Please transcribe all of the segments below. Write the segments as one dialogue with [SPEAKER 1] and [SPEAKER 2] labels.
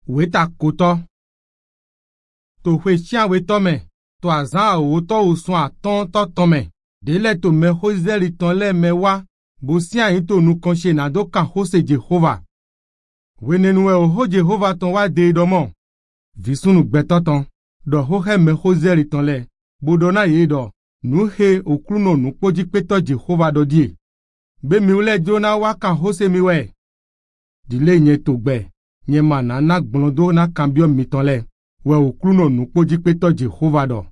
[SPEAKER 1] Weta koto. To hwe chien we tome. To azan o to o son a ton tome. Dele to me hozeli ton le me wa. Bosia into nu konche na do kan hose Jehova. Wenenwe o ho Jehova ton wa de domo. Visunu gbetoton. Do ho he me hozeli ton le. Bodona ye do. Nu he okruno nu poji peto Jehova do die. Be mi ule jona wa kan hose mi we. Dile nye to gbe. Nye mana na gblondo na kambio mitonle. We okruno nu poji peto Jehova do.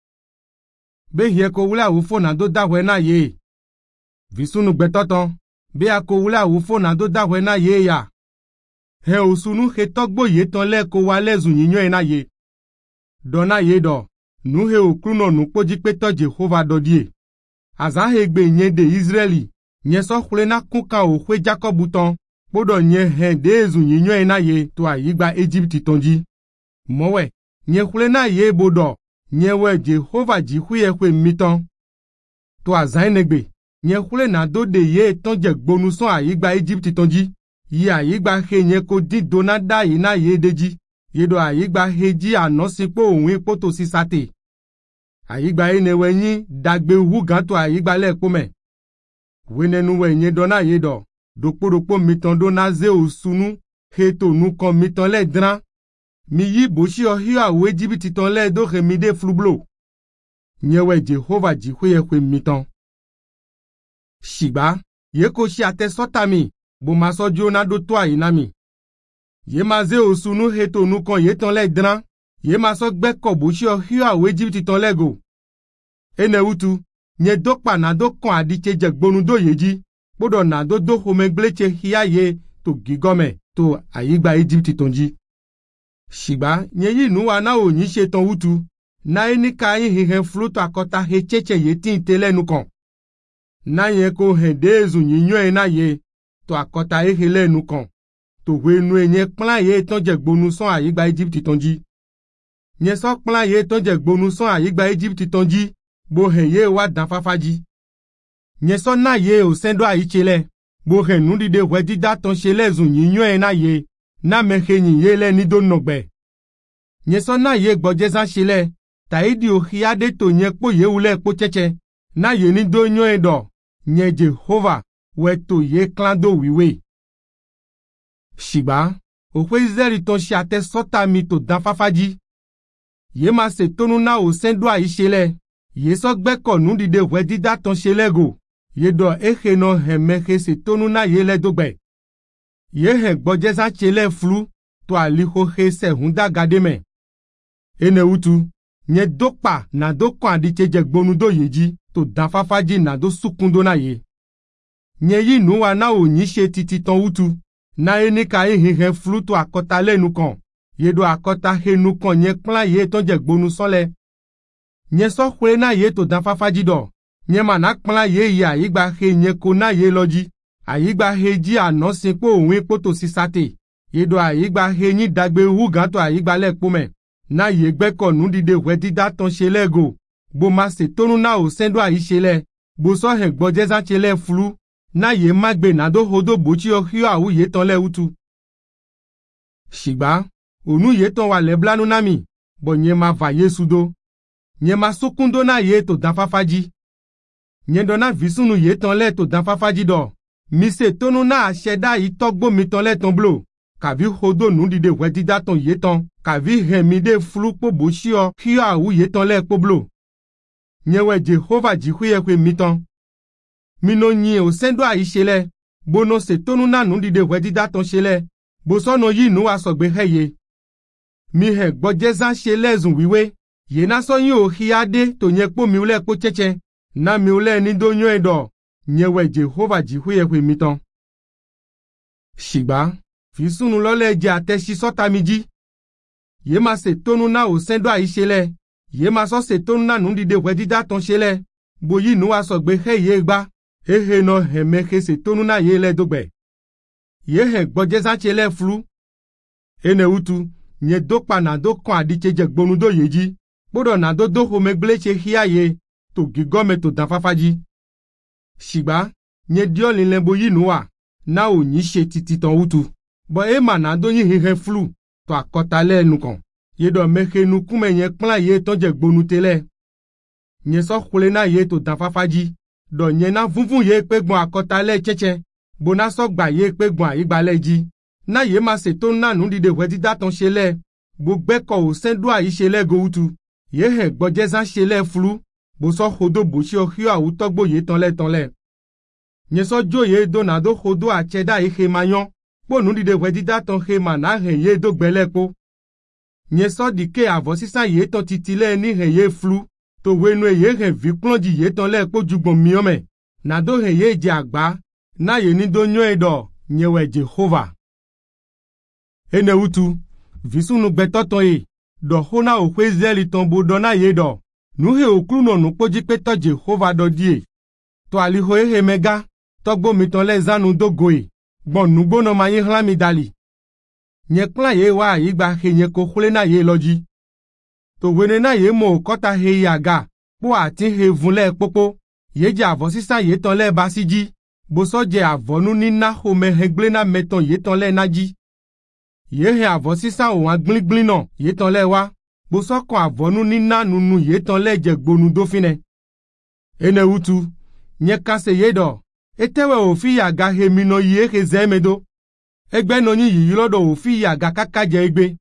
[SPEAKER 1] Be hie ko wula ufo na do dahwe na ye. Visunu gbetoton. Be a ko wula ufo na do dahwe na ye ya. He osunu he togbo ye tonle ko wale zunyinyo na ye. Dona ye do. Nu he okruno nu poji peto Jehova do die. Azan he gbe nye de Israeli. Nye so khule na kuka o hwe Jacob buton. Podo nye he de zunyinyo na ye to ayigba Egypt tonji. Mowe. Nye khule na ye bodo. Nye we Jehova jihuye hwe miton. To azan negbe. Nye khule na do de ye tonje gbonuson ayigba Egypt tonji. Ye ayigba he nye ko di donada yi na ye deji. Ye do ayigba heji anosipo onwe poto sisate. Ayigba enewe nyi dagbe wugan to ayigba le pome. Wenenu we nye dona ye do. Dokpo miton do na ze osunu. He to nu kon miton le dran. Mi yi boshi o hiya we Egypt ton le do remide flublo. Nye we Jehova jihuye hwe miton. Shiba. Ye ko shi ate sotami. Bo maso jona do to ayinami. Ye maze osunu he to nu kon ye ton le dran. Ye maso gbe kobushi o hiya we Egypt ton le go. Ene utu. Nye dokpa na do kon adiche jegbonu do yeji. Podo na do homegleche hiya ye to gigome to ayigba Egypt tonji. Shiba, nye yi nuwa na o nyi sheton utu. Na enika yi hihen fluto akota he cheche ye tin tele nukon. Na ye ko he dezu nyinyo na ye to akota he hele nukon. To we nu nye plan ye ton jegbonu son ayigba Egypt tonji. Nye so plan ye ton jegbonu son ayigba Egypt tonji. Bo he ye wa dan fafaji. Nye so na ye o sendo a ichele. Bo he nu dide wedi da ton shele zun nyinyo na ye. Na mehe nye le ni do nogbe. Nye so na ye gbojezan shele. Ta idi o hiade to nye po ye ule po cheche. Na ye ni do nyo do. Nye Jehova. We to ye klan do wiwe. Shiba. O kwe zeri ton shiate sota mi to dan fafaji. Ye ma se tonu na o sendo a ichele. Ye so gbeko nu dide wedi da ton shele go. Ye do eche no hemeche se tonu na ye le dogbe. Ye he gbojeza chele flu to aliho he se hunda gademe. Ene utu. Nye dokpa na doko adiche jegbonu do yeji to danfafaji na do sukundo na ye. Nye yi nuwa na o nyishe titi ton utu. Na enika he flu to akota le nukon. Ye do akota he nukon nye plan ye ton jegbonu sole. Nye so khwe na ye to danfafaji do. Nye manak plan ye ya ayigba he nye ko na ye loji. Ayigba he ji anosin po onwe poto sisate. Ye do ayigba he nyi dagbe wugan to ayigba le pome. Na ye gbeko nu dide wedi da ton shele go. Bo ma se tonu na o sendo a ishele. Bo so he gbojezan chele flu. Na ye magbe na do hodo bochi o hiyo awu ye ton le utu. Shiba. Onu ye ton wa leblanu nami. Bo nye ma va ye sudo. Nye ma sokundo na ye to danfafaji. Nye do na visunu ye ton le to danfafaji do. Mi se tonu na asheda itogbo mi ton le ton blo. Kavi hodo nu dide wedi da ton ye ton. Kavi hemide flu po boshi o hiyo awu ye ton le po blo. Nyewe Jehova jihuye hwe miton. Mino nye o sendo a ishele. Bono se tonu na nu dide wedi da ton shele. Bosono yi nu asogbe heye. Mi he gbojezan shele zun wiwe. Ye na so yi o hiade to nye po mi ule po cheche. Na mi ule ni do nyo edo. Nyewe Jehova jihuye hwe miton. Shiba. Fisunu lole je ateshi sota miji. Ye ma se tonu na o sendo a ishele. Ye ma so se tonu na nu dide wedi da ton shele. Bo yi nu asogbe heye gba. Ehe no hemeche se tonu na ye le dogbe. Ye he gbojezan chele flu. Ene utu. Nye dokpa na do kon adiche jegbonu do yeji. Podo na do homegleche hiya ye. To gigome to danfafaji. Shiba. Nye dioli lembo yi nuwa. Na o nyishe titi ton utu. Bo e ma na do yi hihe flu. to akotale nukan. Ye do meke nukume nye plan ye tonje gbonu tele. Nye so khule na ye to danfafaji. Do nye na vunvun ye pe gbon akotale cheche. Bona so gba ye pe gbon ayigbaleji. Na ye ma se ton na nu dide wedi daton shele. Bo gbeko o sendwa yi shele go utu. Ye he gbojezan shele flu. Bo so khodo bo shi ohio a utogbo ye tonle. Nye so jo ye do na do khodo a cheda ye he mayon. Po nu dide wedi daton he mana he ye do gbele po. Nye so dike avo sisan ye ton titile ni he ye flu. To wenu ye he viklonji ye tonle po jugbon miome. Na do he ye je agba. Na ye ni do nyo edo. Nye we Jehova. Ene utu. Visunu betoton e. Do hona o kwezeli tombo dona ye do. Nu he okruno nu poji peto Jehova do die. To aliho he mega. Togbo mitonle zanu do goe. Bon nubo no maye hlami dali. Nye kla ye wa igba he nye kohule na ye loji. To wene na ye mo kota he yaga. Po ati he vunle popo. Ye je avosisa ye tonle basiji. Boso je avonu nina home hegle na meton ye tonle naji. Ye he avosisa o agbligbli no ye tonle wa. Boso kon avonu nina nunu ye tonle je gbonu dofine. Ene utu. Nye kase ye do. Etewe ofi yaga he mino ye he zemedo. Egbe no yi yilodo ofi yaga kakaje egbe.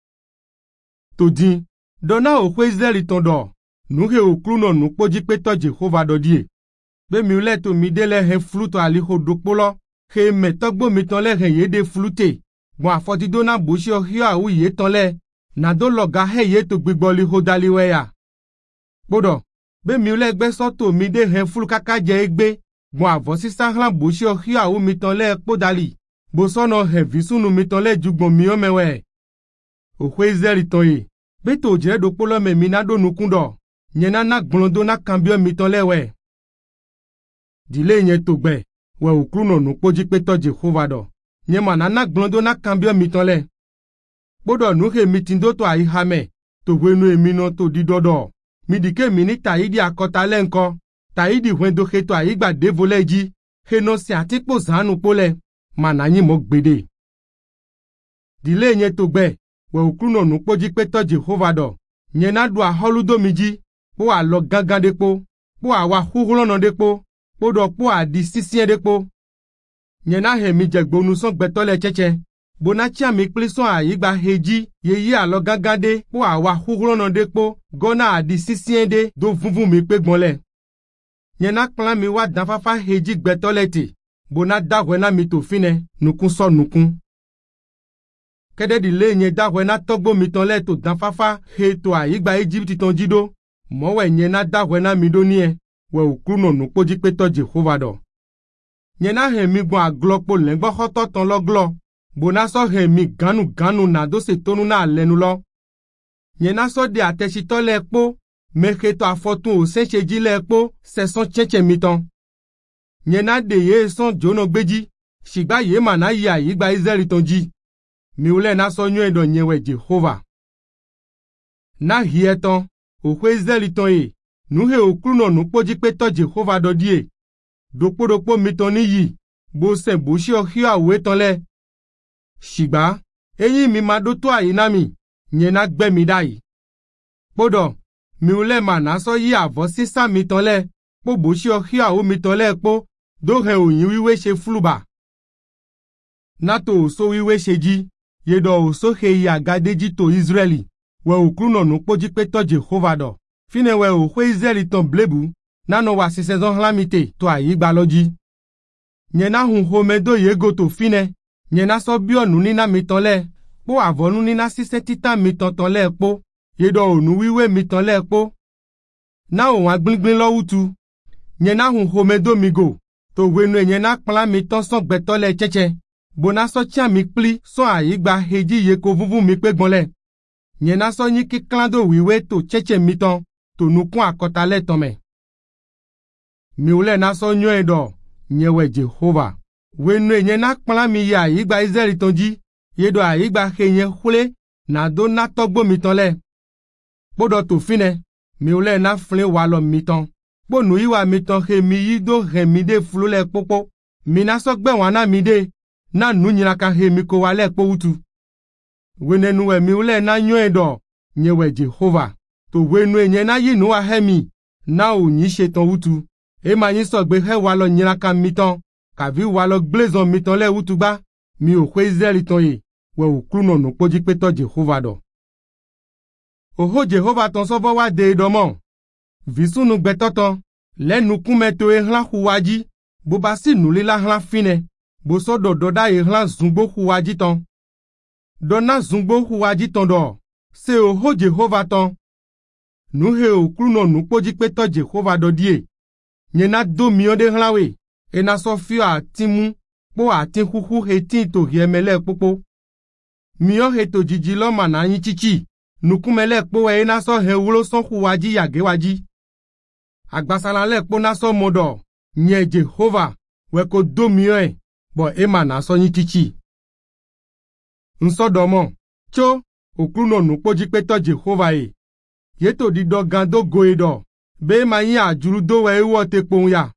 [SPEAKER 1] To din. Dona o kwezeli tondo. Nu he okruno nu poji peto Jehova do die. Be mi ule to mi dele he fluto aliho dokpolo. He me togbo mi tonle he ye de flute. Bon afoti dona bushi ohio a u ye tonle. Na do loga he ye to gbigboli ho daliwe ya. Bodo. Be mi ule gbe soto mi de he flu kakaje egbe. Bon avosisa hlan bushi ohio a u mi tonle po dali. Bo sono he visunu mi tonle jugbon miomewe. Okwezeli tonye. Be to jere dokpolo me minado nukundo. Nyena na gblondo na kambio mi tonle we. Dile nye togbe, we ukruno nu poji peto Jehova do. Nye manana glondo na kambio mitonle. Bodo nu he mitindo to a ihame, to wenu emino to didodo. Midike mini taidi akotale nko, taidi wendo he to a igba devoleji, he no si atikpo zanu pole, mananyi mogbede. Dile nye togbe, we ukruno nu poji peto Jehova do. Nye na dua holudo miji, po a lo gangan depo, po a wa huhulono depo. Podo po a di sisien depo. Nyena he mi jegbonu son gbetole cheche. Bona chia mi plison a igba heji. Ye yi alo gangade po a wa huhulono depo. Gona a di sisien de do vunvun mi pegbonle. Nyena klan mi wa danfafa heji gbetole te. Bona dagwena mi to fine. Nukun so nukun. Kede di le nye dagwena togbo mi tonle to danfafa he to a igba Egypti ton jido. Mowe nyena dagwena mi do nie. We ukruno nu poji peto Jehova do. Nyena he mi gwa glokpo lengbo hoto ton lo glo. Bona so he mi ganu na do se tonu na lenu lo. Nyena so de ateshito le po. Meketo afotun o sencheji le po. Se son cheche miton. Nyena de ye son jono gbeji. Shigba ye mana ya igba Izeli tonji. Mi ule na so nyo edo nyewe Jehova. Na hieton. Okwe Izeli ton ye. Nu he okruno nu poji peto Jehova do die. Dokpo mitoni yi. Bo se bushi ohio a we tonle. Shigba. Eyi mi madoto a inami. Nyena gbe mi dai. Podo. Mi ule mana so yi avo sisa mi tonle. Po bushi ohio a u mi tonle po. Do he oyin wiwe she fluba. Nato oso wiwe sheji. Yedo oso he yi agadeji to Israeli. We okruno nu poji peto Jehova do. Fine we o kwe Izeli ton blebu, nano wa si sezon hlamite to a yigba loji. Nyena hun homedo yego to fine, nyena so bionu nina mitonle, po avonu nina sise titan mitontonle po, yedo onu wiwe mitonle po. Na o agbligbin lo utu, nyena hun homedo migo, to wenu nyena kpla miton son gbetole cheche, bona so tia mikpli son a yigba heji yeko vuvu mikpegbonle. Nyena so nyiki klando wiwe to cheche miton, to nukun akotale tome. Mi ule na so nyo edo, nyewe Jehova. Wenu nyena kpla mi ya igba Izeli tonji, yedo a igba henye hule, na do na togbo mitonle. Podo to fine, mi ule na flen walo miton. Po nu iwa miton he mi yido he mide flule popo. Mi na so gbe wana mide, na nu nyina ka he mi ko wale po utu. wenenu we miule na nyoe do, nyewe Jehova, to wenu enye na yinu wa hemi, na o nyi shetan utu, ma yin so gbe he wa lo nyiraka mitan, kavi wa lo glezon mitan le utuba, mi o kwe Israeli ton ye, we o kluno no poji peto Jehova do. Oho Jehova ton sobo wa de domo, visunu gbetoton, le nukume to hlan huwaji, bo ba si nulila hlan fine, bo so doda hlan zungbo huwaji ton. Dona zungbo huwaji ton do, se oho Jehova ton. Nu he o kluno nu poji peto Jehova do die. Nyena do mion de hlanwe, na so fio atimu, po atin huhu hetin to hiemele popo. Mion he to jijilo mana yin chichi, nukumele po na so he wulo son huwaji yagewaji. Agbasala le po na so modo, nye Jehova, we ko do mion bo ma na so yin chichi. Nso domo, cho, okluno nu poji peto Jehova Yeto di do gando goedo, be ma yin ajuru do we ewo te pon ya.